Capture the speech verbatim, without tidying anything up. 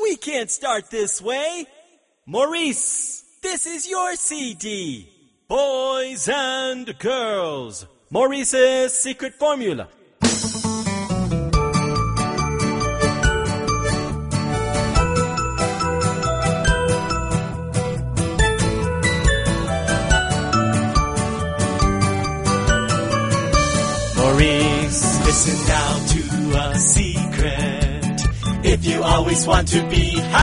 We can't start this way. Maurice, this is your C D. Boys and girls. Maurice's secret formula. Maurice, listen now to a secret. If you always want to be happy,